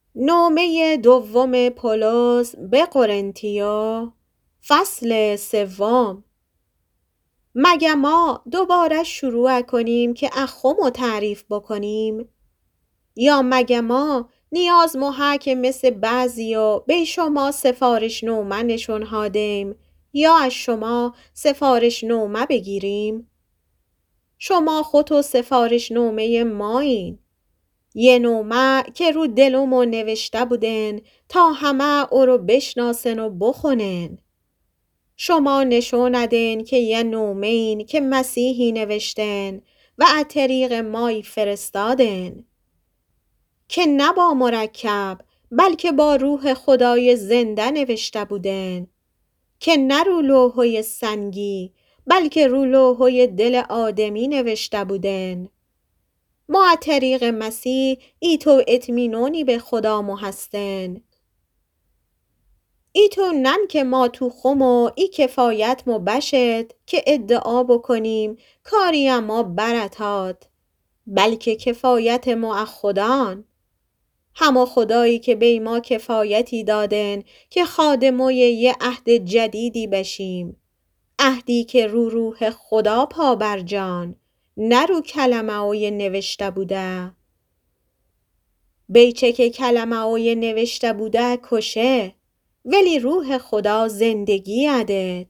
نامه دوم پولس به قرنتیا، فصل سوم. مگه ما دوباره شروع کنیم که اخمو تعریف بکنیم؟ یا مگه ما نیاز که مثل بعضیا به شما سفارش نامه نشون هادیم یا از شما سفارش نامه بگیریم؟ شما خودتو سفارش نامه مایین. یه نامه که رو دلمو نوشته بودن تا همه او رو بشناسن و بخونن. شما نشون ندین که یه نامه‌این که مسیحی نوشتن و از طریق مای فرستادن، که نه با مرکب بلکه با روح خدای زنده نوشته بودن، که نه رو لوح‌های سنگی بلکه رو لوح‌های دل آدمی نوشته بودن. ما از طریق مسیح ایتو اطمینانی به خدا مو هستن. ایتو نن که ما تو خمو ای کفایت مو بشد که ادعا بکنیم کاری ما برتاد، بلکه کفایت ما از خدان. همه خدایی که به ما کفایتی دادن که خادموی یه عهد جدیدی بشیم، عهدی که رو روح خدا پا بر جان نه رو کلمه های نوشته بوده. بیچه که کلمه های نوشته بوده کشه، ولی روح خدا زندگی عدد.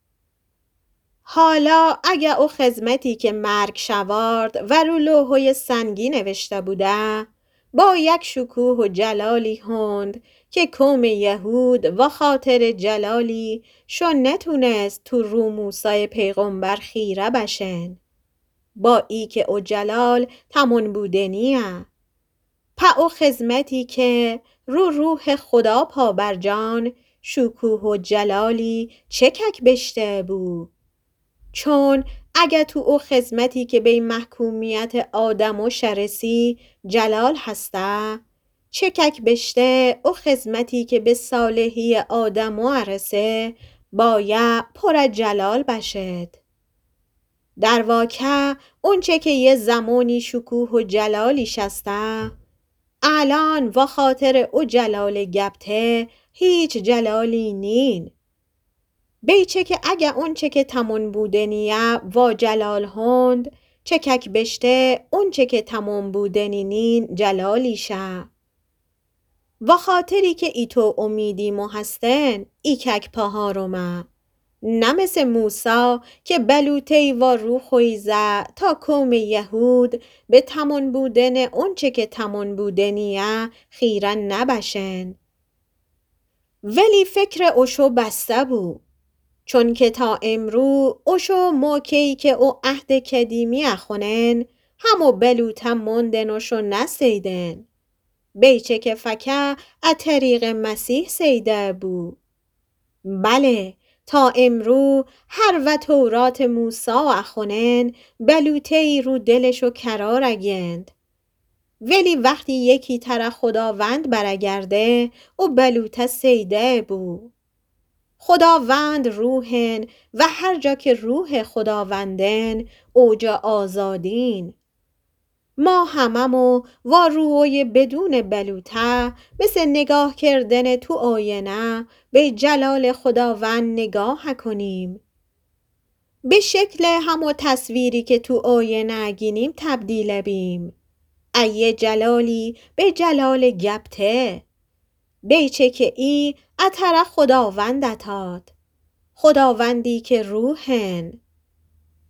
حالا اگه او خدمتی که مرگ شوارد و رو لوح‌های سنگی نوشته بوده با یک شکوه و جلالی هند که قوم یهود و خاطر جلالی شو نتونست تو رو موسی پیغمبر خیره بشن، با ای که او جلال تمون بودنیه. او خدمتی که رو روح خدا پا بر جان شکوه و جلالی چکک بشته بو. چون اگه تو او خدمتی که به محکومیت آدم و شرسی جلال هسته، چکک بشته او خدمتی که به صالحی آدم و عرسه باید پر جلال بشد. در واقع اونچه که یه زمانی شکوه و جلالی شسته، الان و خاطر او جلال گبته هیچ جلالی نین. بیچه که اگه اونچه که تمون بودنیه و جلال هند، چکک بشته اونچه که تمون بودنی نین جلالی شه. و خاطری که ایتو امیدی مو هستن ایکک پاهارومه، نه مثل موسی که بلوطه‌ای و رو خویزه تا قوم یهود به تمون بودن اونچه که تمون بودنیه خیره نبشن. ولی فکر اوشو بسته بود، چون که تا امرو اوشو موقعی که او عهد قدیمی اخونن همو بلوطه موندن اوشو نسیدن، بیچه که فکر از طریق مسیح سیده بود. بله، تا امرو هر و تورات موسی اخونن بلوطه‌ای رو دلشو کرار اگند. ولی وقتی یکی تر خداوند برگرده او بلوطه سیده بو. خداوند روحن و هر جا که روح خداوندن اوجا آزادین. ما هممو و روی بدون بلوطه مثل نگاه کردن تو آینه به جلال خداوند نگاه کنیم. به شکل همو تصویری که تو آینه گینیم تبدیل بیم. ای جلالی به جلال گبته، بیچه که ای اتر خداوندتاد، خداوندی که روحن.